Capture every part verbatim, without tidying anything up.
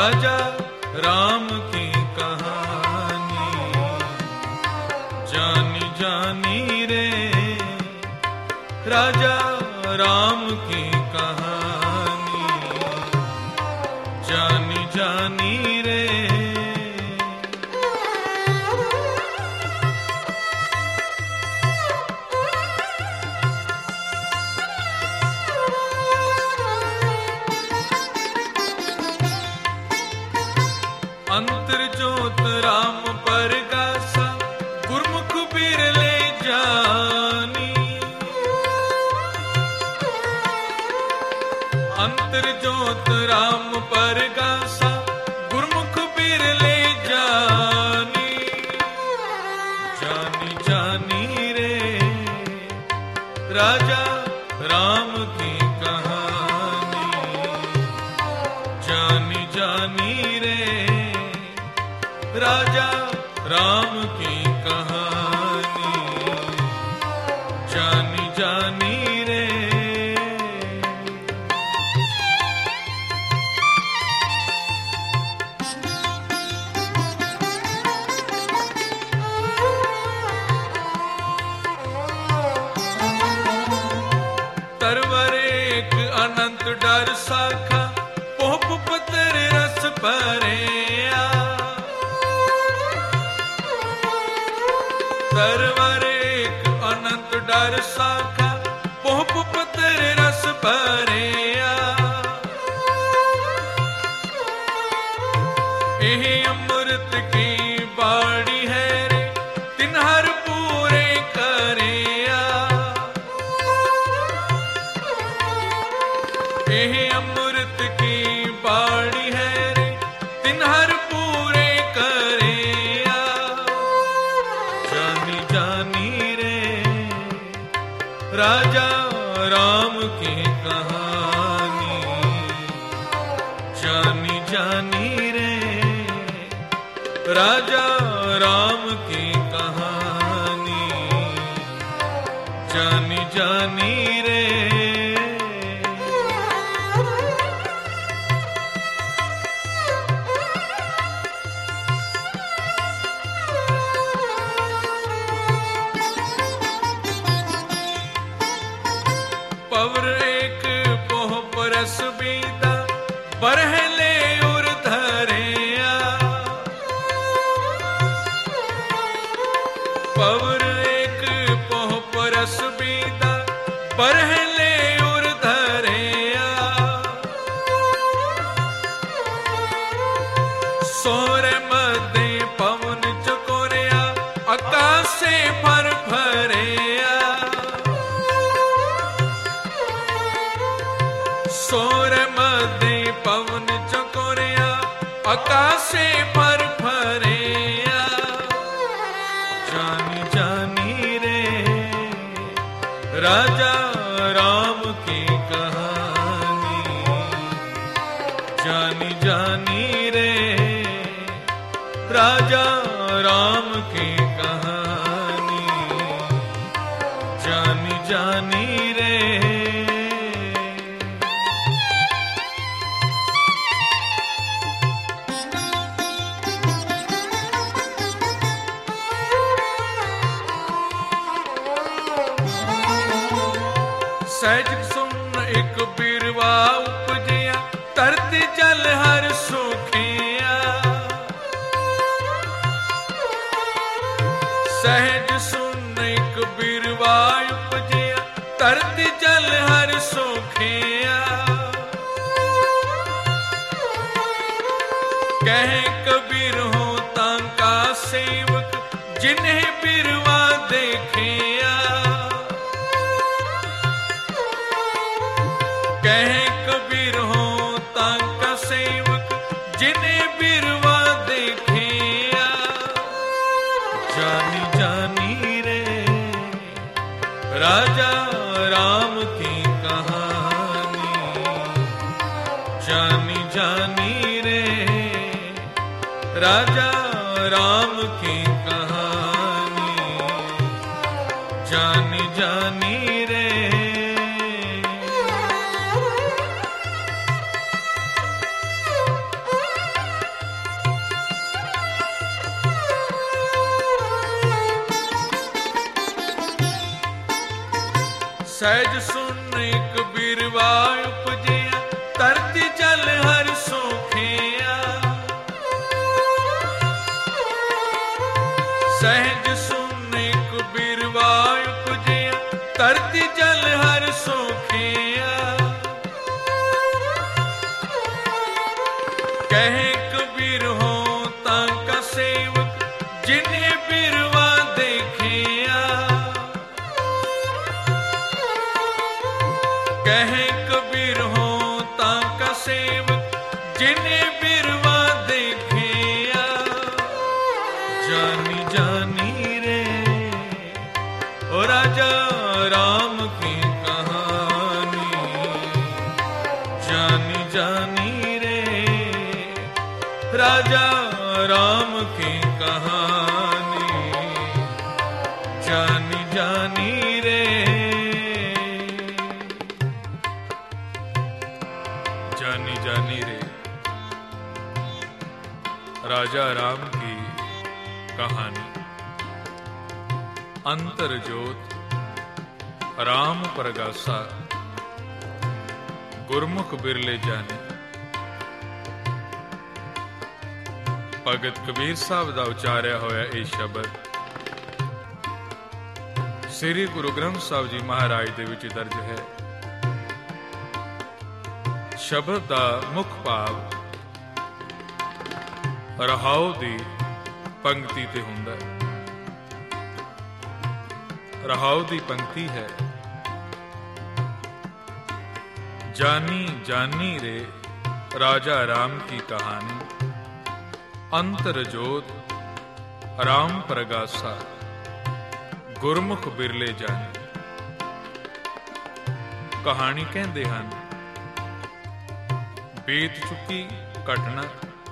राजा राम की कहानी जानी जानी रे, राजा राम की कहानी जानी जानी रे। अंतर जोत राम परगासा, गुरमुख बिरले जानी। अंतर जोत राम परगासा, गुरमुख बिरले जानी। जानी जानी रे, राजा राम की कहानी जानी जानी रे, राजा राम की कहानी जानी जानी रे। तरवर एक अनंत डर साखा, पोप पत्र रस परेया। तरवर एक अनंत डर साखा, पोप पत्र रस परेया। एह अमृत की बाड़ी है रे, तिन्हर पूरे करेया। एह अमृत की बाड़ी है रे, तिन्हर पूरे करेया। जानी जानी रे, राजा राम की कहानी जानी जानी रे, राजा राम की कहानी जानी जानी रे। पवर एक पोह परस बीदा, बरहले उर धरेया। पवर एक पोह परस बीदा, बरहले उर धरेया। सोरे मदे पवन चकोरिया, आकाशे फर फरेया। सोर मदे पवन चकोरिया, आकाशे फर फरेया। जानी जानी रे, राजा राम की कहानी जानी जानी रे, राजा राम की कहानी जानी जानी रे। सहज सुन एक बिरवा उपजिया, तरती जल हर सुखिया। सहज सुन एक बिरवा उपजिया, तरती जल हर सुखिया। कहे कबीर हो तांका सेवक, जिन्हें बिरवा देखिया। कहे कबीर हो तांका सेवक, जिन्हें बिरवा देखिया। जानी जानी रे, राजा राम की कहानी जानी जानी रे, राजा राम की कहानी जानी जानी रे। सहज सुन एक बिरवा उपजिया, तरती जल हर सोखिया। सहज सुन एक बिरवा उपजिया, तरती जल हर सोखिया। कहे कबीर हो ताका सेवक, जिन्हें बिरवा देखिया। कहे कबीर हो ताका सेवक, जिन्हें बिरवा देखिया। जानी जानी रे ओ राजा राम की कहानी, जानी जानी रे राजा राम की कहानी, जानी जानी रे। जानी जानी रे राजा राम की कहानी। अंतर जोत राम परगासा, गुरमुख बिरले जाने। भगत कबीर साहब का उचारिया होया यह शब्द श्री गुरु ग्रंथ साहब जी महाराज दे विच दर्ज है। शब्द का मुख भाव रहाओ दी पंक्ति ते हुंदा है। रहाओ दी पंक्ति है, जानी जानी रे राजा राम की कहानी। अंतर जोत राम प्रगासा, गुरमुख बिरले जाने। कहानी कहते हैं बीत चुकी घटना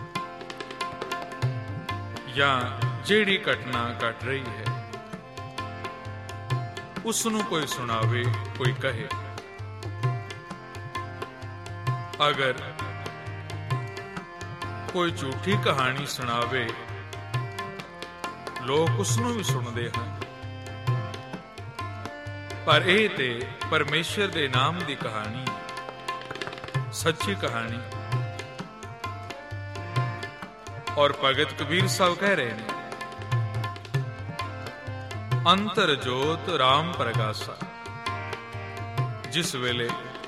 या जेड़ी घटना घट रही है उसनों कोई सुनावे, कोई कहे। अगर कोई झूठी कहानी सुनावे लोग उसनों भी सुनते हैं, पर यह ते परमेश्वर दे नाम की कहानी, सच्ची कहानी। और भगत कबीर साहब कह रहे हैं अंतर जोत राम प्रगासा। जिस वेले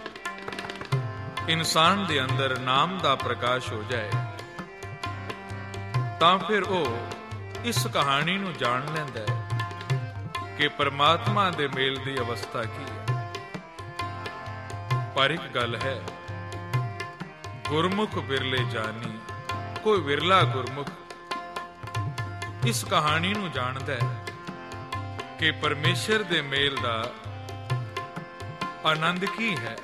इंसान दे अंदर नाम दा प्रकाश हो जाए तां फिर वो इस कहानी नूं जान लैंदा है कि परमात्मा दे मेल दी अवस्था की है। पर एक गल है, गुरमुख बिरले जानी, कोई विरला गुरमुख इस कहानी नूं जानदा है कि परमेश्वर दे मेल दा आनंद की है।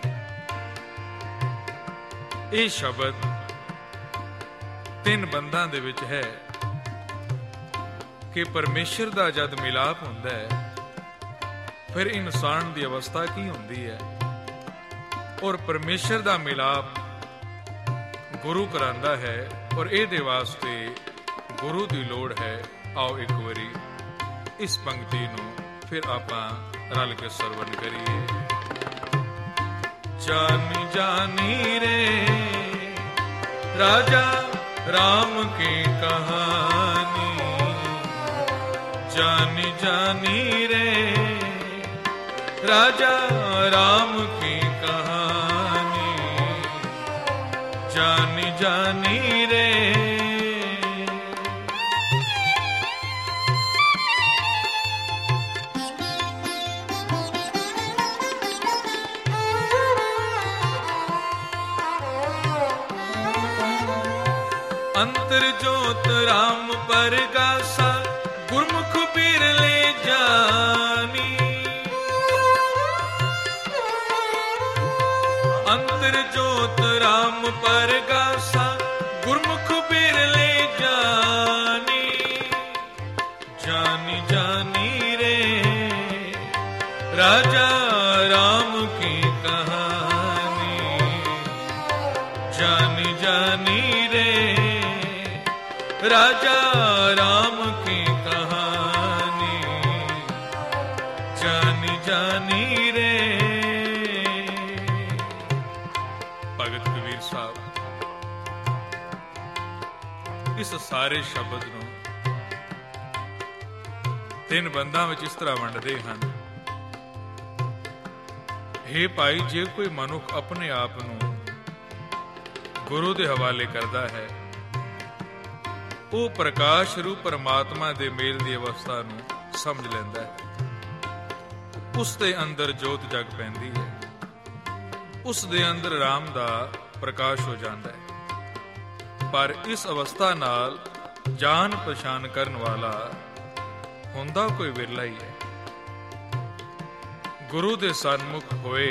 ये शब्द तीन बंधां दे विच है कि परमेश्वर दा जद मिलाप हुंदा है फिर इंसान दी अवस्था की हुंदी है। और परमेश्वर दा मिलाप गुरु करांदा है और इहदे वास्ते गुरु दी लोड़ है। आओ एक बारी इस पंक्ति नूं फिर आपां रल के सरवण करिए। जानी जानी रे राजा राम की कहानी, जानी जानी रे राजा राम की कहानी, जानी जानी रे। अंतर जोत राम परगासा, गुरमुख बिरले जानी। अंतर जोत राम परगासा, गुरमुख बिरले जानी। जानी जानी रे राजा राम की कहानी, जानी जानी रे राजा राम की कहानी, जानी जानी रे। ਮਾਨਕ ਕਬੀਰ ਸਾਹਿਬ ਇਸ ਸਾਰੇ ਸ਼ਬਦ ਨੂੰ ਤਿੰਨ ਬੰਦਾਂ ਵਿੱਚ ਇਸ ਤਰ੍ਹਾਂ ਵੰਡਦੇ ਹਨ। ਹੇ ਭਾਈ, ਜੇ ਕੋਈ ਮਨੁੱਖ ਆਪਣੇ ਆਪ ਨੂੰ ਗੁਰੂ ਦੇ ਹਵਾਲੇ ਕਰਦਾ ਹੈ, ਉਹ ਪ੍ਰਕਾਸ਼ ਰੂਪ ਪਰਮਾਤਮਾ ਦੇ ਮੇਲ ਦੀ ਅਵਸਥਾ ਨੂੰ ਸਮਝ ਲੈਂਦਾ ਹੈ। ਉਸ ਦੇ ਅੰਦਰ ਜੋਤ ਜਗ ਪੈਂਦੀ ਹੈ, ਉਸ ਦੇ ਅੰਦਰ ਰਾਮ ਦਾ ਪ੍ਰਕਾਸ਼ ਹੋ ਜਾਂਦਾ ਹੈ। ਪਰ ਇਸ ਅਵਸਥਾ ਨਾਲ ਜਾਣ ਪਛਾਣ ਕਰਨ ਵਾਲਾ ਹੁੰਦਾ ਕੋਈ ਵਿਰਲਾ ਹੀ ਹੈ। ਗੁਰੂ ਦੇ ਸਨਮੁਖ ਹੋਏ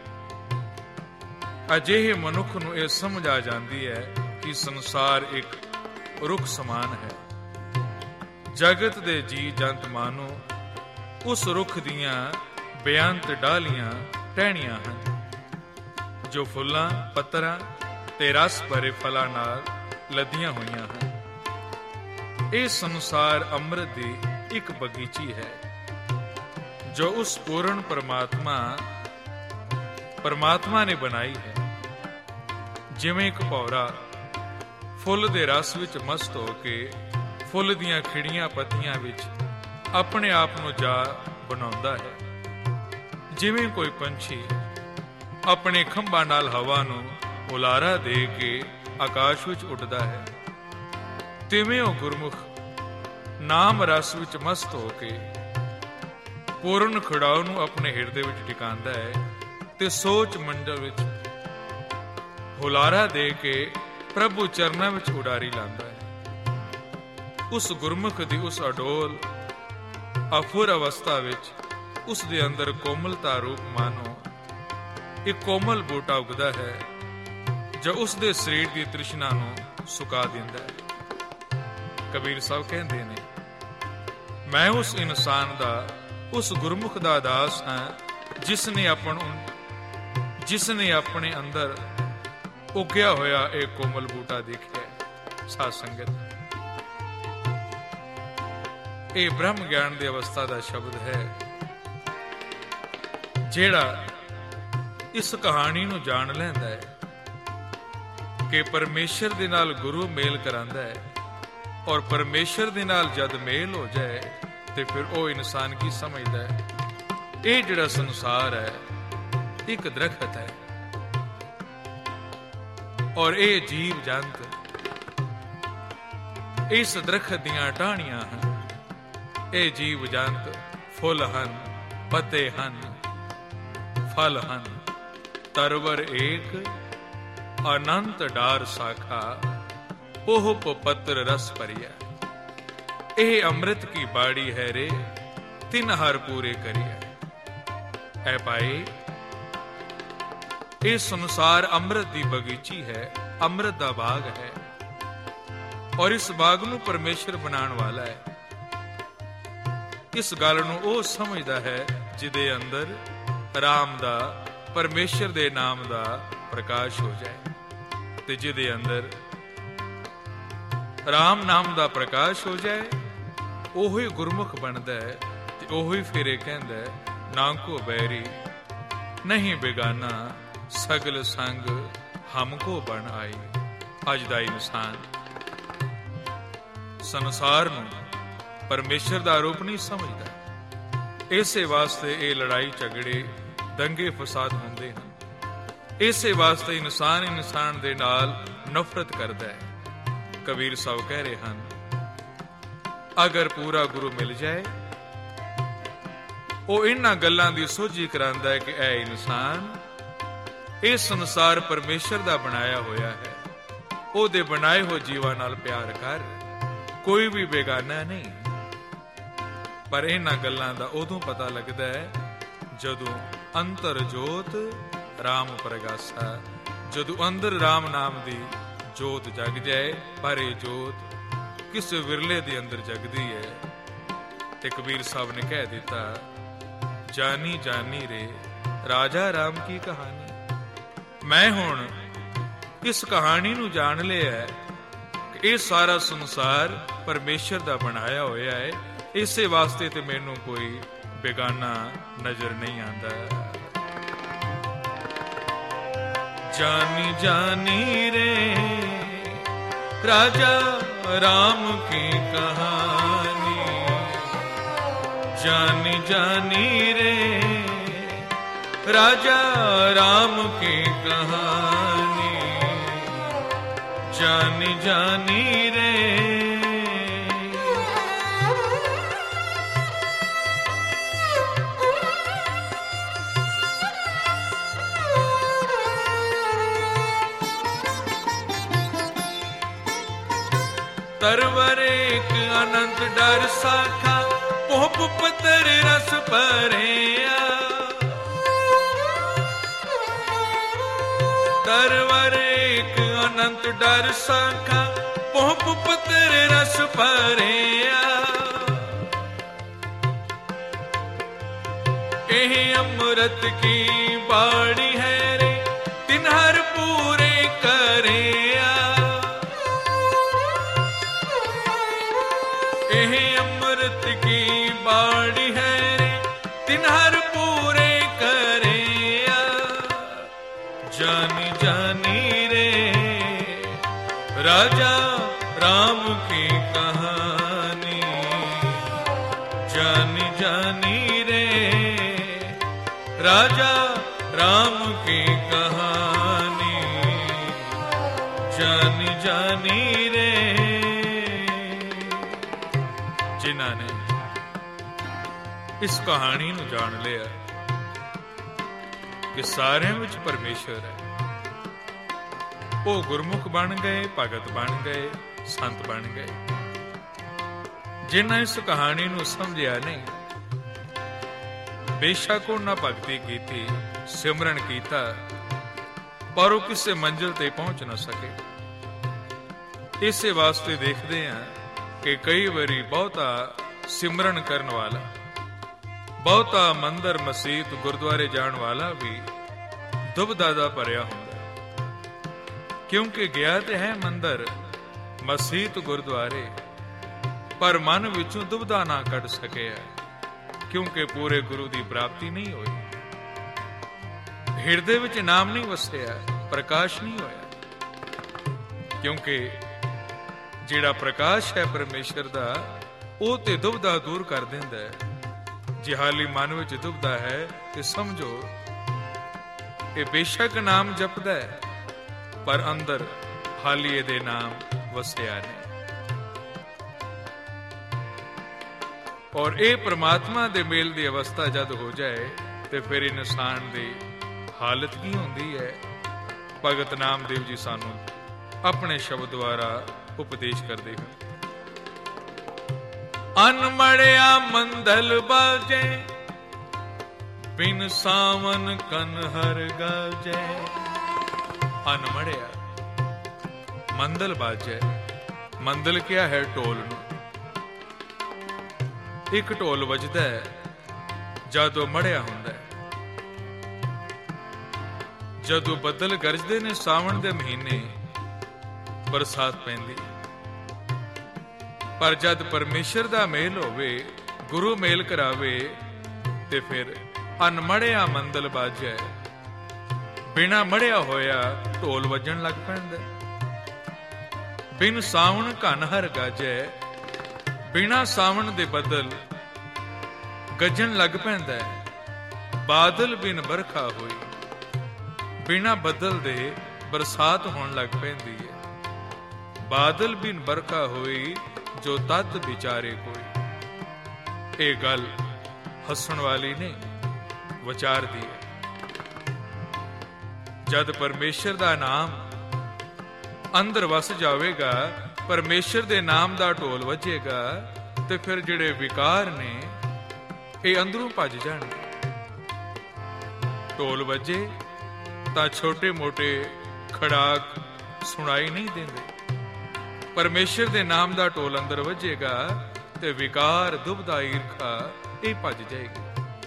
ਅਜਿਹੇ ਮਨੁੱਖ ਨੂੰ ਇਹ ਸਮਝ ਆ ਜਾਂਦੀ ਹੈ ਕਿ ਸੰਸਾਰ ਇੱਕ ਰੁੱਖ ਸਮਾਨ ਹੈ। ਜਗਤ ਦੇ ਜੀ ਜੰਤ ਮਾਨੋ ਉਸ ਰੁੱਖ ਦੀਆਂ ਬੇਅੰਤ ਡਾਲੀਆਂ ਟਹਿਣੀਆਂ ਹਨ, ਜੋ ਫੁੱਲਾਂ ਪੱਤਰਾਂ ਤੇ ਰਸ ਭਰੇ ਫਲਾਂ ਨਾਲ ਲੱਦੀਆਂ ਹੋਈਆਂ ਹਨ। ਇਹ ਸੰਸਾਰ ਅੰਮ੍ਰਿਤ ਦੀ ਇੱਕ ਬਗੀਚੀ ਹੈ, ਜੋ ਉਸ ਪੂਰਨ ਪਰਮਾਤਮਾ ਪਰਮਾਤਮਾ ਨੇ ਬਣਾਈ ਹੈ। ਜਿਵੇਂ ਇੱਕ ਭੌਰਾ ਫੁੱਲ ਦੇ ਰਸ ਵਿੱਚ ਮਸਤ ਹੋ ਕੇ ਫੁੱਲ ਦੀਆਂ ਖਿੜੀਆਂ ਪੱਤੀਆਂ ਵਿੱਚ ਆਪਣੇ ਆਪ ਨੂੰ ਜਾ ਬਣਾਉਂਦਾ ਹੈ, ਜਿਵੇਂ ਕੋਈ ਪੰਛੀ ਆਪਣੇ ਖੰਭਾਂ ਨਾਲ ਹਵਾ ਨੂੰ ਹੁਲਾਰਾ ਦੇ ਕੇ ਆਕਾਸ਼ ਵਿੱਚ ਉੱਡਦਾ ਹੈ, ਤਿਵੇਂ ਉਹ ਗੁਰਮੁਖ ਨਾਮ ਰਸ ਵਿੱਚ ਮਸਤ ਹੋ ਕੇ ਪੂਰਨ ਖੜਾਉ ਨੂੰ ਆਪਣੇ ਹਿਰਦੇ ਵਿੱਚ ਟਿਕਾਉਂਦਾ ਹੈ ਤੇ ਸੋਚ ਮੰਡਲ ਵਿੱਚ ਹੁਲਾਰਾ ਦੇ ਕੇ ਪ੍ਰਭੂ ਚਰਨਾਂ ਵਿੱਚ ਉਡਾਰੀ ਲਾਂਦਾ ਹੈ। ਉਸ ਗੁਰਮੁਖ ਦੀ ਉਸ ਅਡੋਲ ਅਫੁਰ ਅਵਸਥਾ ਵਿੱਚ ਉਸ ਦੇ ਅੰਦਰ ਕੋਮਲਤਾ ਰੂਪ ਮਾਨੋ ਇੱਕ ਕੋਮਲ ਬੂਟਾ ਉਗਦਾ ਹੈ, ਜੋ ਉਸ ਦੇ ਸਰੀਰ ਦੀ ਤ੍ਰਿਸ਼ਨਾ ਨੂੰ ਸੁਕਾ ਦਿੰਦਾ ਹੈ। ਕਬੀਰ ਸਾਹਿਬ ਕਹਿੰਦੇ ਨੇ, ਮੈਂ ਉਸ ਇਨਸਾਨ ਦਾ, ਉਸ ਗੁਰਮੁਖ ਦਾ ਦਾਸ ਹਾਂ, ਜਿਸ ਨੇ ਆਪਣ ਜਿਸ ਨੇ ਆਪਣੇ ਅੰਦਰ ਉਗਿਆ ਹੋਇਆ ਇਹ ਕੋਮਲ ਬੂਟਾ ਦੇਖਿਆ। ਸਾਧ ਸੰਗਤ, ਇਹ ਬ੍ਰਹਮ ਗਿਆਨ ਦੀ ਅਵਸਥਾ ਦਾ ਸ਼ਬਦ ਹੈ, ਜਿਹੜਾ ਇਸ ਕਹਾਣੀ ਨੂੰ ਜਾਣ ਲੈਂਦਾ ਹੈ ਕਿ ਪਰਮੇਸ਼ਰ ਦੇ ਨਾਲ ਗੁਰੂ ਮੇਲ ਕਰਾਂਦਾ ਹੈ, ਔਰ ਪਰਮੇਸ਼ਰ ਦੇ ਨਾਲ ਜਦ ਮੇਲ ਹੋ ਜਾਏ ਤੇ ਫਿਰ ਉਹ ਇਨਸਾਨ ਕੀ ਸਮਝਦਾ ਹੈ? ਇਹ ਜਿਹੜਾ ਸੰਸਾਰ ਹੈ ਇੱਕ ਦਰਖਤ ਹੈ, ਔਰ ਇਹ ਜੀਵ ਜੰਤ ਇਸ ਦਰਖਤ ਦੀਆਂ ਟਾਹਣੀਆਂ ਹਨ। ਇਹ ਜੀਵ ਜੰਤ ਫੁੱਲ ਹਨ, ਪੱਤੇ ਹਨ, ਫਲ ਹਨ। ਤਰਵਰ ਏਕ ਅਨੰਤ ਡਾਰ ਸਾਖਾ, ਪੋਹ ਪੱਤਰ ਰਸ ਭਰਿਆ। ਇਹ ਅੰਮ੍ਰਿਤ ਕੀ ਬਾੜੀ ਹੈ ਰੇ, ਤਿਨ ਹਰ ਪੂਰੇ ਕਰਿਆ। ਐ ਭਾਈ, ਇਹ ਸੰਸਾਰ ਅੰਮ੍ਰਿਤ ਦੀ ਬਗੀਚੀ ਹੈ, ਅੰਮ੍ਰਿਤ ਦਾ ਬਾਗ ਹੈ, ਔਰ ਇਸ ਬਾਗ ਨੂੰ ਪਰਮੇਸ਼ਰ ਬਣਾਉਣ ਵਾਲਾ ਹੈ। ਇਸ ਗੱਲ ਨੂੰ ਉਹ ਸਮਝਦਾ ਹੈ ਜਿਹਦੇ ਅੰਦਰ ਰਾਮ ਦਾ, ਪਰਮੇਸ਼ਰ ਦੇ ਨਾਮ ਦਾ ਪ੍ਰਕਾਸ਼ ਹੋ ਜਾਏ, ਤੇ ਜਿਹਦੇ ਅੰਦਰ ਰਾਮ ਨਾਮ ਦਾ ਪ੍ਰਕਾਸ਼ ਹੋ ਜਾਏ, ਉਹੀ ਗੁਰਮੁਖ ਬਣਦਾ ਹੈ। ਤੇ ਉਹੀ ਫਿਰ ਇਹ ਕਹਿੰਦਾ ਹੈ, ਨਾ ਕੋ ਬੈਰੀ ਨਹੀਂ ਬੇਗਾਨਾ, ਸਗਲ ਸੰਗ ਹਮਕੋ ਬਣ ਆਈ। ਅੱਜ ਦਾ ਇਨਸਾਨ ਸੰਸਾਰ ਨੂੰ ਪਰਮੇਸ਼ਰ ਦਾ ਰੂਪ ਨਹੀਂ ਸਮਝਦਾ। ਇਸੇ ਵਾਸਤੇ ਇਹ ਲੜਾਈ ਝਗੜੇ, ਦੰਗੇ ਫਸਾਦ ਹੁੰਦੇ ਹਨ। ਇਸੇ ਵਾਸਤੇ ਇਨਸਾਨ ਇਨਸਾਨ ਦੇ ਨਾਲ ਨਫ਼ਰਤ ਕਰਦਾ ਹੈ। ਕਬੀਰ ਸਾਹਿਬ ਕਹਿ ਰਹੇ ਹਨ, ਅਗਰ ਪੂਰਾ ਗੁਰੂ ਮਿਲ ਜਾਏ, ਉਹ ਇਹਨਾਂ ਗੱਲਾਂ ਦੀ ਸੋਝੀ ਕਰਾਂਦਾ ਹੈ ਕਿ ਇਹ ਇਨਸਾਨ, ਇਹ ਸੰਸਾਰ ਪਰਮੇਸ਼ਰ ਦਾ ਬਣਾਇਆ ਹੋਇਆ ਹੈ। ਉਹਦੇ ਬਣਾਏ ਹੋਏ ਜੀਵਾਂ ਨਾਲ ਪਿਆਰ ਕਰ, ਕੋਈ ਵੀ ਬੇਗਾਨਾ ਨਹੀਂ। ਪਰ ਇਹਨਾਂ ਗੱਲਾਂ ਦਾ ਉਦੋਂ ਪਤਾ ਲੱਗਦਾ ਹੈ ਜਦੋਂ ਅੰਤਰ ਜੋਤ ਰਾਮ ਪ੍ਰਗਾਸਾ, ਜਦੋਂ ਅੰਦਰ ਰਾਮ ਨਾਮ ਦੀ ਜੋਤ ਜਗ ਜਾਏ। ਪਰ ਇਹ ਜੋਤ ਕਿਸੇ ਵਿਰਲੇ ਦੇ ਅੰਦਰ ਜਗਦੀ ਹੈ। ਤੇ ਕਬੀਰ ਸਾਹਿਬ ਨੇ ਕਹਿ ਦਿੱਤਾ, ਜਾਨੀ ਜਾਨੀ ਰੇ ਰਾਜਾ ਰਾਮ ਕੀ ਕਹਾਣੀ। ਮੈਂ ਹੁਣ ਇਸ ਕਹਾਣੀ ਨੂੰ ਜਾਣ ਲਿਆ ਕਿ ਇਹ ਸਾਰਾ ਸੰਸਾਰ ਪਰਮੇਸ਼ਰ ਦਾ ਬਣਾਇਆ ਹੋਇਆ ਹੈ। ਇਸੇ ਵਾਸਤੇ ਤੇ ਮੈਨੂੰ ਕੋਈ ਬੇਗਾਨਾ ਨਜ਼ਰ ਨਹੀਂ ਆਉਂਦਾ। जानी जानी रे राजा राम की कहानी, जानी जानी रे राजा राम की कहानी, जानी जानी रे। तरवर एक अनंत डर साखा, पोप पतर रस भरिया। तरवर एक अनंत डर साखा, पोप पतर रस भरिया। एह अमृत की बाड़ी है रे तिन्हर पूरे करिया। एह अमृत की बाड़ी है रे तिन्हर पूरे करिया। जानी जानी रे राजा राम की कहानी, जानी जानी रे राजा राम की कहानी, जानी जानी रे। जिन्हां ने इस कहानी ਨੂੰ ਜਾਣ ਲਿਆ ਕਿ ਸਾਰਿਆਂ ਵਿੱਚ ਪਰਮੇਸ਼ਰ ਹੈ, ਉਹ ਗੁਰਮੁਖ ਬਣ ਗਏ, ਭਗਤ ਬਣ ਗਏ, ਸੰਤ ਬਣ ਗਏ। ਜਿਨ੍ਹਾਂ ਇਸ ਕਹਾਣੀ ਨੂੰ ਸਮਝਿਆ ਨਹੀਂ, ਬੇਸ਼ੱਕ ਉਹਨਾਂ ਭਗਤੀ ਕੀਤੀ, ਸਿਮਰਨ ਕੀਤਾ, ਪਰ ਉਹ ਕਿਸੇ ਮੰਜ਼ਿਲ ਤੇ ਪਹੁੰਚ ਨਾ ਸਕੇ। ਇਸੇ ਵਾਸਤੇ ਦੇਖਦੇ ਹਾਂ ਕਿ ਕਈ ਵਾਰੀ ਬਹੁਤਾ ਸਿਮਰਨ ਕਰਨ ਵਾਲਾ, ਬਹੁਤਾ ਮੰਦਰ ਮਸੀਤ ਗੁਰਦੁਆਰੇ ਜਾਣ ਵਾਲਾ ਵੀ ਦੁਬਦਾ ਦਾ ਭਰਿਆ ਹੁੰਦਾ, ਕਿਉਂਕਿ ਗਿਆ ਤੇ ਹੈ ਮੰਦਰ ਮਸੀਤ ਗੁਰਦੁਆਰੇ, ਪਰ ਮਨ ਵਿੱਚੋਂ ਦੁਬਦਾ ਨਾ ਕੱਢ ਸਕਿਆ, ਕਿਉਂਕਿ ਪੂਰੇ ਗੁਰੂ ਦੀ ਪ੍ਰਾਪਤੀ ਨਹੀਂ ਹੋਈ। ਹਿਰਦੇ ਵਿੱਚ ਨਾਮ ਨਹੀਂ ਵਸਿਆ, ਪ੍ਰਕਾਸ਼ ਨਹੀਂ ਹੋਇਆ, ਕਿਉਂਕਿ ਜਿਹੜਾ ਪ੍ਰਕਾਸ਼ ਹੈ ਪਰਮੇਸ਼ਰ ਦਾ, ਉਹ ਤੇ ਦੁਬਦਾ ਦੂਰ ਕਰ ਦਿੰਦਾ ਹੈ। ਜੇ ਹਾਲੀ ਮਨ ਵਿੱਚ ਦੁਬਦਾ ਹੈ ਤੇ ਸਮਝੋ ਇਹ ਬੇਸ਼ੱਕ ਨਾਮ ਜਪਦਾ ਹੈ, ਪਰ ਅੰਦਰ ਹਾਲੀ ਇਹਦੇ ਨਾਮ ਵਸਿਆ ਨਹੀਂ। ਔਰ ਇਹ ਪ੍ਰਮਾਤਮਾ ਦੇ ਮੇਲ ਦੀ ਅਵਸਥਾ ਜਦ ਹੋ ਜਾਏ ਤੇ ਫਿਰ ਇਨਸਾਨ ਦੀ ਹਾਲਤ ਕੀ ਹੁੰਦੀ ਹੈ, ਭਗਤ ਨਾਮਦੇਵ ਜੀ ਸਾਨੂੰ ਆਪਣੇ ਸ਼ਬਦ ਦੁਆਰਾ ਉਪਦੇਸ਼ ਕਰਦੇ ਹਨ। ਅਨਮੜਿਆ ਮੰਦਲ ਬਾਜੇ, ਬਿਨ ਸਾਵਨ ਕਨਹਰ ਗਾਜੇ। ਅਨਮੜਿਆ ਮੰਦਲ ਬਾਜੇ, ਮੰਦਲ ਕਿਆ ਹੈ? ਢੋਲ ਨੂੰ। ਇੱਕ ਢੋਲ ਵੱਜਦਾ ਹੈ ਜਦੋਂ ਮੜਿਆ ਹੁੰਦਾ ਹੈ। ਜਦੋਂ ਬੱਦਲ ਗਰਜਦੇ ਨੇ ਸਾਵਣ ਦੇ ਮਹੀਨੇ, ਬਰਸਾਤ ਪੈਂਦੀ, ਪਰ ਜਦ ਪਰਮੇਸ਼ਰ ਦਾ ਮੇਲ ਹੋਵੇ, ਗੁਰੂ ਮੇਲ ਕਰਾਵੇ, ਤੇ ਫਿਰ ਅਨਮੜਿਆ ਮੰਦਲ ਬਾਜੇ, ਬਿਨਾ ਮੜਿਆ ਹੋਇਆ ਢੋਲ ਵੱਜਣ ਲੱਗ ਪੈਂਦਾ। ਬਿਨ ਸਾਵਣ ਘਨ ਹਰ ਗਾਜੇ, ਬਿਨਾ ਸਾਵਣ ਦੇ ਬੱਦਲ ਗੱਜਣ ਲੱਗ ਪੈਂਦਾ। ਬਾਦਲ ਬਿਨ ਬਰਖਾ ਹੋਈ, ਬਿਨਾ ਬੱਦਲ ਦੇ ਬਰਸਾਤ ਹੋਣ ਲੱਗ ਪੈਂਦੀ ਹੈ। ਬਾਦਲ ਬਿਨ ਬਰਖਾ ਹੋਈ, ਜੋ ਤਤ ਵਿਚਾਰੇ ਕੋਈ। ਇਹ ਗੱਲ ਹੱਸਣ ਵਾਲੀ ਨਹੀਂ, ਵਿਚਾਰਦੀ ਹੈ। ਜਦ ਪਰਮੇਸ਼ਰ ਦਾ ਨਾਮ ਅੰਦਰ ਵਸ ਜਾਵੇਗਾ, ਪਰਮੇਸ਼ਰ ਦੇ ਨਾਮ ਦਾ ਢੋਲ ਵੱਜੇਗਾ, ਤੇ ਫਿਰ ਜਿਹੜੇ ਵਿਕਾਰ ਨੇ ਇਹ ਅੰਦਰੋਂ ਭੱਜ ਜਾਣਗੇ। ਢੋਲ ਵੱਜੇ ਤਾਂ ਛੋਟੇ ਮੋਟੇ ਖੜਾਕ ਸੁਣਾਈ ਨਹੀਂ ਦਿੰਦੇ। ਪਰਮੇਸ਼ਰ ਦੇ ਨਾਮ ਦਾ ਢੋਲ ਅੰਦਰ ਵੱਜੇਗਾ ਤੇ ਵਿਕਾਰ, ਦੁਬਦਾ, ਈਰਖਾ ਇਹ ਭੱਜ ਜਾਏਗੀ।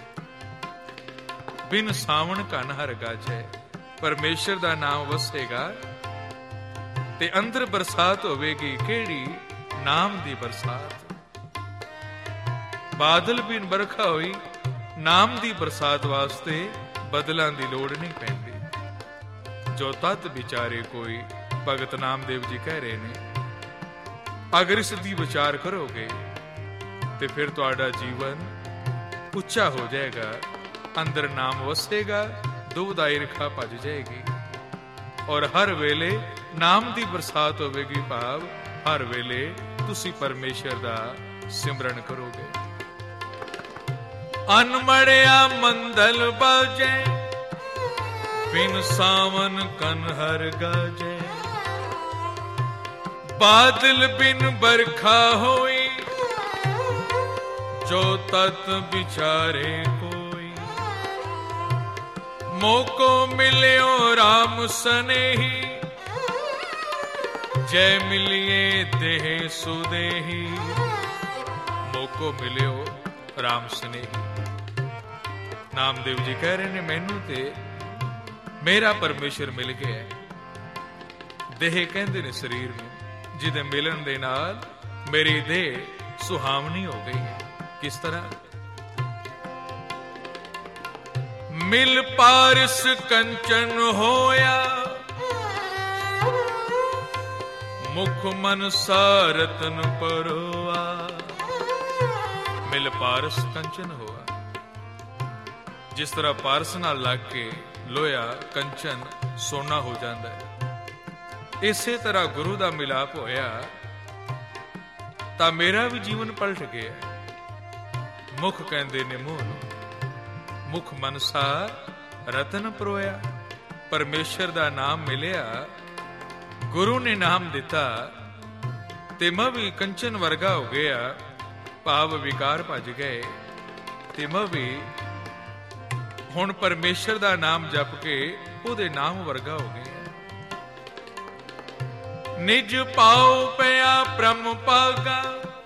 ਬਿਨ ਸਾਵਣ ਘਨ ਹਰ ਗਾਜੇ, ਪਰਮੇਸ਼ਰ ਦਾ ਨਾਮ ਵਸੇਗਾ ਤੇ ਅੰਦਰ ਬਰਸਾਤ ਹੋਵੇਗੀ। ਕਿਹੜੀ? ਨਾਮ ਦੀ ਬਰਸਾਤ। ਬਾਦਲ ਬਿਨ ਬਰਖਾ ਹੋਈ, ਨਾਮ ਦੀ ਬਰਸਾਤ ਵਾਸਤੇ ਬਦਲਾਂ ਦੀ ਲੋੜ ਨਹੀਂ ਪੈਂਦੀ। ਜੋ ਤਤ ਵਿਚਾਰੇ ਕੋਈ। ਭਗਤ ਨਾਮਦੇਵ ਜੀ ਕਹਿ ਰਹੇ ਨੇ, ਅਗਰ ਇਸ ਦੀ ਵਿਚਾਰ ਕਰੋਗੇ ਤੇ ਫਿਰ ਤੁਹਾਡਾ ਜੀਵਨ ਉੱਚਾ ਹੋ ਜਾਏਗਾ, ਅੰਦਰ ਨਾਮ ਵਸੇਗਾ, ਦੁਬਦਾਈ ਰੇਖਾ ਭੱਜ ਜਾਏਗੀ, ਔਰ ਹਰ ਵੇਲੇ ਨਾਮ ਦੀ ਬਰਸਾਤ ਹੋਵੇਗੀ। ਭਾਵ ਹਰ ਵੇਲੇ ਤੁਸੀਂ ਪਰਮੇਸ਼ਰ ਦਾ ਸਿਮਰਨ ਕਰੋਗੇ। ਅਨਮੜਿਆ ਮੰਦਲ ਬਾਜੇ, ਬਿਨ ਸਾਵਨ ਕਨ ਹਰ ਗਾਜੇ। ਬਾਦਲ ਬਿਨ ਬਰਖਾ ਹੋਈ, ਜੋ ਤਤ ਵਿਚਾਰੇ ਕੋਈ। ਮੋਕੋ ਮਿਲਿਓ ਰਾਮ ਸਨੇਹੀ, ਜੈ ਮਿਲਿਏ ਦੇਹ ਸੁਦੇਹੀ। ਮੋਕੋ ਮਿਲਿਓ ਰਾਮ ਸਨੇਹੀ। ਨਾਮਦੇਵ ਜੀ ਕਹਿ ਰਹੇ ਨੇ, ਮੈਨੂੰ ਤੇ ਮੇਰਾ ਪਰਮੇਸ਼ਰ ਮਿਲ ਗਿਆ। ਦੇਹ ਕਹਿੰਦੇ ਨੇ ਸਰੀਰ ਨੂੰ, ਜਿਹਦੇ ਮਿਲਣ ਦੇ ਨਾਲ ਮੇਰੀ ਦੇਹ ਸੁਹਾਵਣੀ ਹੋ ਗਈ ਹੈ। ਕਿਸ ਤਰ੍ਹਾਂ? ਮਿਲ ਪਾਰਸ ਕੰਚਨ ਹੋਇਆ, ਮੁਖ ਮਨ ਸਾਰਤਨ ਪਰੋਆ। ਮਿਲ ਪਾਰਸ ਕੰਚਨ ਹੋਆ, ਜਿਸ ਤਰ੍ਹਾਂ ਪਾਰਸ ਨਾਲ ਲੱਗ ਕੇ ਲੋਹਾ ਕੰਚਨ ਸੋਨਾ ਹੋ ਜਾਂਦਾ ਹੈ, ਇਸੇ ਤਰ੍ਹਾਂ ਗੁਰੂ ਦਾ ਮਿਲਾਪ ਹੋਇਆ ਤਾਂ ਮੇਰਾ ਵੀ ਜੀਵਨ ਪਲਟ ਗਿਆ। ਮੁਖ ਕਹਿੰਦੇ ਨੇ ਮੂੰਹ ਨੂੰ, ਮੁਖ ਮਨਸਾ ਰਤਨ ਪਰੋਇਆ। ਪਰਮੇਸ਼ਰ ਦਾ ਨਾਮ ਮਿਲਿਆ, ਗੁਰੂ ਨੇ ਨਾਮ ਦਿੱਤਾ ਤੇ ਮੈਂ ਵੀ ਕੰਚਨ ਵਰਗਾ ਹੋ ਗਿਆ। ਭਾਵ ਵਿਕਾਰ ਭੱਜ ਗਏ ਤੇ ਮੈਂ ਵੀ ਹੁਣ ਪਰਮੇਸ਼ਰ ਦਾ ਨਾਮ ਜਪ ਕੇ ਉਹਦੇ ਨਾਮ ਵਰਗਾ ਹੋ ਗਿਆ। ਨਿਜ ਪਾਉ ਪਿਆ ਬ੍ਰਹਮ ਪਾਗਾ,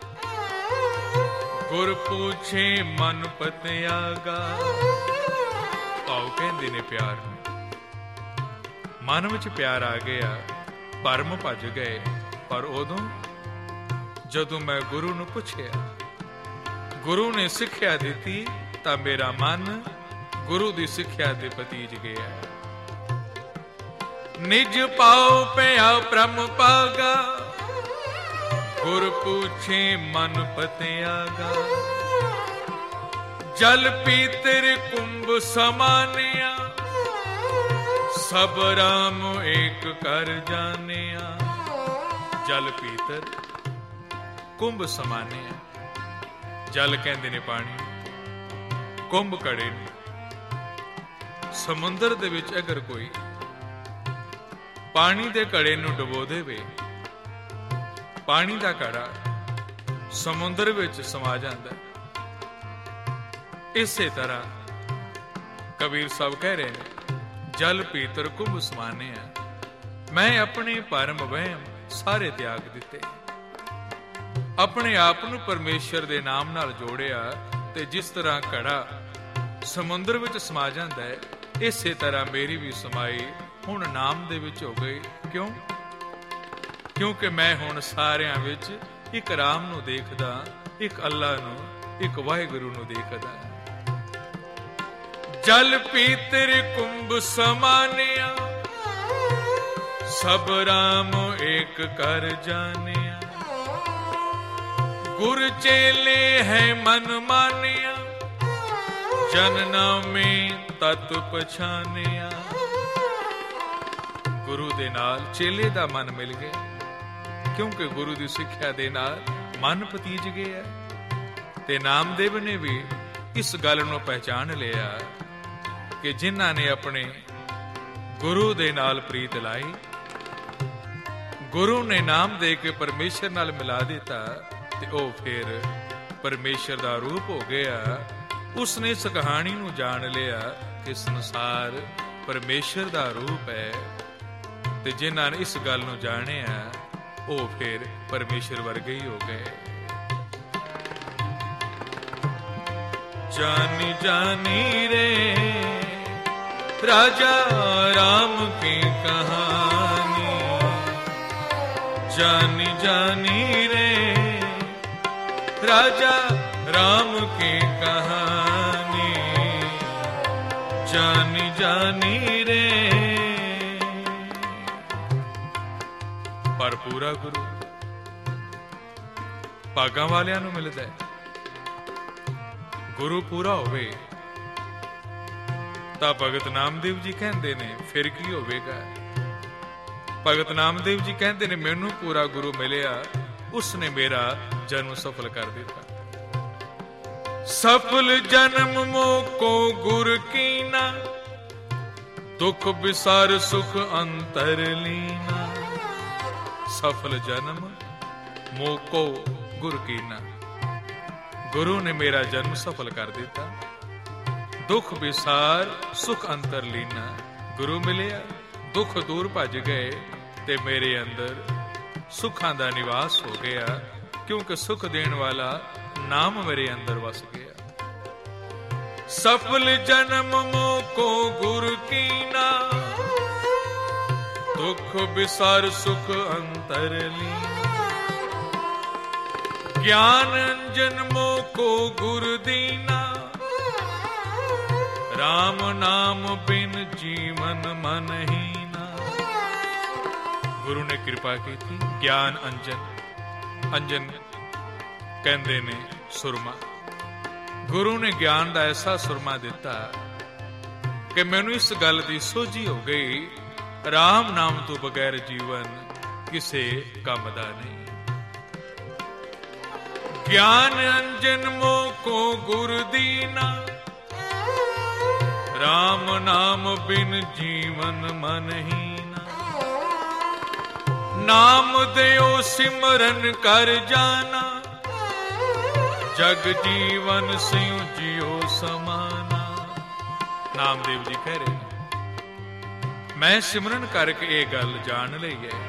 ਗੁਰ ਪੁੱਛੇ ਮਨ ਪਤਿਆਗਾ। ਭਾਉ ਕਹਿੰਦੇ ਨੇ ਪਿਆਰ ਨੂੰ, ਮਨ ਵਿੱਚ ਪਿਆਰ ਆ ਗਿਆ, ਭਰਮ ਭੱਜ ਗਏ। ਪਰ ਉਦੋਂ ਜਦੋਂ ਮੈਂ ਗੁਰੂ ਨੂੰ ਪੁੱਛਿਆ, ਗੁਰੂ ਨੇ ਸਿੱਖਿਆ ਦਿੱਤੀ ਤਾਂ ਮੇਰਾ ਮਨ ਗੁਰੂ ਦੀ ਸਿੱਖਿਆ ਤੇ ਪਤੀਜ ਗਿਆ। ਨਿਜ ਪਾਉ ਪਿਆ ਬ੍ਰਹਮ ਪਾਗਾ, ਗੁਰ ਪੁੱਛੇ ਮਨ ਪਤਿਆਗਾ। ਜਲ ਪੀਤਰ ਕੁੰਭ ਸਮਾਨਿਆ, ਸਭ ਰਾਮ ਏਕ ਕਰ ਜਾਣਿਆ। ਜਲ ਪੀਤਰ ਕੁੰਭ ਸਮਾਨਿਆ। ਜਲ ਕਹਿੰਦੇ ਨੇ ਪਾਣੀ, ਕੁੰਭ ਘੜੇ ਨੂੰ। ਸਮੁੰਦਰ ਦੇ ਵਿੱਚ ਅਗਰ ਕੋਈ ਪਾਣੀ ਦੇ ਘੜੇ ਨੂੰ ਡੁਬੋ ਦੇਵੇ, ਪਾਣੀ ਦਾ ਘੜਾ ਸਮੁੰਦਰ ਵਿੱਚ ਸਮਾ ਜਾਂਦਾ। ਇਸੇ ਤਰ੍ਹਾਂ ਕਬੀਰ ਸਾਹਿਬ ਕਹਿ ਰਹੇ ਨੇ, ਜਲ ਪੀਤਰ ਕੁੰਭ ਸਮਾਨਿਆ। ਮੈਂ ਆਪਣੇ ਭਰਮ ਵਹਿਮ ਸਾਰੇ ਤਿਆਗ ਦਿੱਤੇ, ਆਪਣੇ ਆਪ ਨੂੰ ਪਰਮੇਸ਼ਰ ਦੇ ਨਾਮ ਨਾਲ ਜੋੜਿਆ। ਤੇ ਜਿਸ ਤਰ੍ਹਾਂ ਘੜਾ ਸਮੁੰਦਰ ਵਿੱਚ ਸਮਾ ਜਾਂਦਾ ਹੈ, ਇਸੇ ਤਰ੍ਹਾਂ ਮੇਰੀ ਵੀ ਸਮਾਈ ਹੁਣ ਨਾਮ ਦੇ ਵਿੱਚ ਹੋ ਗਈ। ਕਿਉਂ? ਕਿਉਂਕਿ ਮੈਂ ਹੁਣ ਸਾਰਿਆਂ ਵਿੱਚ ਇੱਕ ਰਾਮ ਨੂੰ ਦੇਖਦਾ, ਇੱਕ ਅੱਲਾ ਨੂੰ, ਇੱਕ ਵਾਹਿਗੁਰੂ ਨੂੰ ਦੇਖਦਾ। ਜਲ ਪੀਤਰ ਕੁੰਭ ਸਮਾਨਿਆ, ਸਭ ਰਾਮ ਏਕ ਕਰ ਜਾਣਿਆ। ਗੁਰ ਚੇਲੇ ਹੈ ਮਨ ਮਾਨਿਆ, ਜਨ ਨਾਮੇ ਤਤ ਪਛਾਨਿਆ। ਗੁਰੂ ਦੇ ਨਾਲ ਚੇਲੇ ਦਾ ਮਨ ਮਿਲ ਗਿਆ, ਕਿਉਂਕਿ ਗੁਰੂ ਦੀ ਸਿੱਖਿਆ ਦੇ ਨਾਲ ਮਨ ਪਤੀਜ ਗਿਆ। ਤੇ ਨਾਮਦੇਵ ਨੇ ਵੀ ਇਸ ਗੱਲ ਨੂੰ ਪਹਿਚਾਨ ਲਿਆ ਕਿ ਜਿਨ੍ਹਾਂ ਨੇ ਆਪਣੇ ਗੁਰੂ ਦੇ ਨਾਲ ਪ੍ਰੀਤ ਲਾਈ, ਗੁਰੂ ਨੇ ਨਾਮ ਦੇ ਕੇ ਪਰਮੇਸ਼ਰ ਨਾਲ ਮਿਲਾ ਦਿੱਤਾ, ਤੇ ਉਹ ਫਿਰ ਪਰਮੇਸ਼ਰ ਦਾ ਰੂਪ ਹੋ ਗਿਆ। ਉਸਨੇ ਇਸ ਕਹਾਣੀ ਨੂੰ ਜਾਣ ਲਿਆ ਕਿ ਸੰਸਾਰ ਪਰਮੇਸ਼ਰ ਦਾ ਰੂਪ ਹੈ, ਤੇ ਜਿਨ੍ਹਾਂ ਨੇ ਇਸ ਗੱਲ ਨੂੰ ਜਾਣਿਆ ਉਹ ਫਿਰ ਪਰਮੇਸ਼ਰ ਵਰਗੇ ਹੀ ਹੋ ਗਏ। ਜਾਨੀ ਜਾਨੀ ਰੇ ਰਾਜਾ ਰਾਮ ਕੀ ਕਹਾਣੀ, ਜਾਨੀ ਜਾਨੀ ਰੇ राजा राम की कहानी, जानी जानी रे। पर पूरा गुरु भागां वालियां नूं मिलदा है। गुरु पूरा होवे तां भगत नामदेव जी कहंदे ने फिर की होवेगा। भगत नामदेव जी कहंदे ने मैनूं पूरा गुरु मिलिया, उसने मेरा जन्म सफल कर दिता। सफल जन्म मोको गुर कीना, दुख बिसार सुख अंतर लीना। सफल जन्म मोको गुर कीना, गुरु ने मेरा जन्म सफल कर दिता। दुख बिसार सुख अंतर लीना, गुरु मिलिया, दुख दूर भज गए ते मेरे अंदर सुखां दा निवास हो गया, क्योंकि सुख देने वाला नाम मेरे अंदर वस गया। सफल जन्म मोको गुर कीना, दुख बिसार सुख अंतर लीना। ज्ञान अंजन मोको गुर दीना, राम नाम बिन जीवन मन हीना। गुरु ने कृपा की थी। ज्ञान अंजन, अंजन कहंदे ने सुरमा। गुरु ने ज्ञान का ऐसा सुरमा दिता कि मैनू इस गल की सोझी हो गई, राम नाम तो बगैर जीवन किसे काम दा नहीं। ज्ञान अंजन मोको गुर दीना, राम नाम बिन जीवन मन हीना। नाम देओ सिमरन कर जाना, जग जीवन सिंह जियो समाना। नामदेव जी कह रहे हैं, मैं सिमरन करके ये गल जान लई है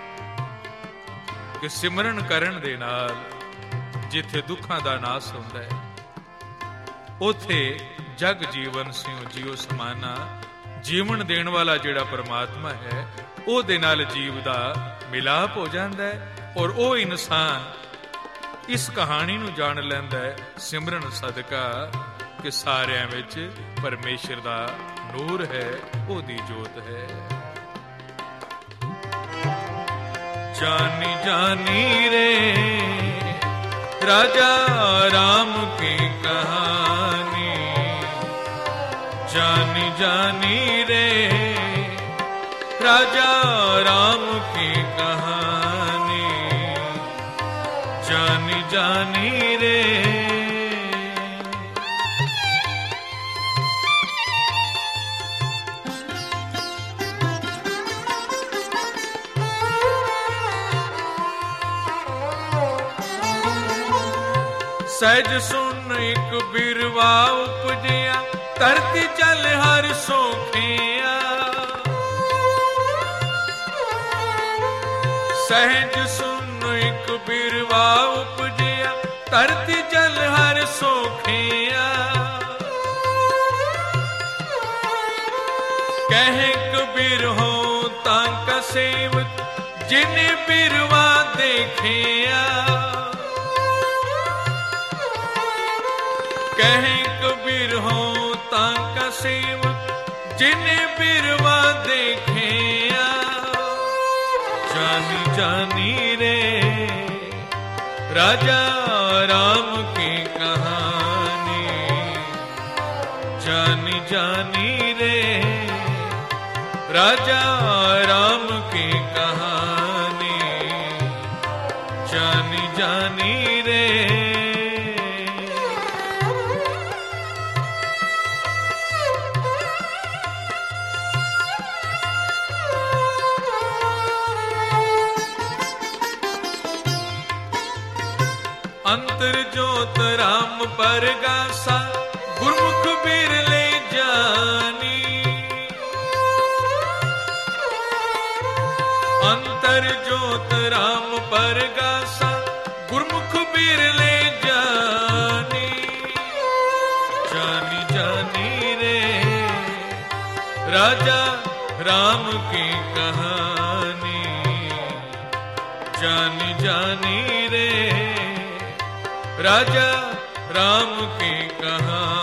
कि सिमरन करन दे नाल जिथे दुखां दा नास हुंदा है, उथे जग जीवन सिंह जियो समाना। जीवन देण वाला जिहड़ा परमात्मा है, ओहदे नाल जीव दा मिलाप हो जांदा है, और ओ इंसान इस कहानी नूं जान लैंदा है सिमरन सदका कि सारियां विच परमेश्वर दा नूर है, ओहदी जोत है। जानी जानी रे राजा राम की कहानी, जानी जानी रे राजा राम की कहानी, जानी जानी रे। सहज सुन एक बिरवा उपजिया, धरती चल हर सोखिया। सहज सुन एक बिरवा उपजिया, धरती चल हर सोखिया। कह कबीर हो तांका सेवक, जिने बिरवा देखिया। कह कबीर हो तांका सेवक, जिने बिरवा देखिया। जानी जानी रे राजा राम की कहानी, जानी जानी रे राजा राम की कहानी, जानी जानी रे। अंतर जोत राम परगासा, गुरमुख बिरले जानी। अंतर जोत राम परगासा, गुरमुख बिरले जानी। जानी जानी रे राजा राम की कहानी, जानी जानी रे राजा राम की कहानी।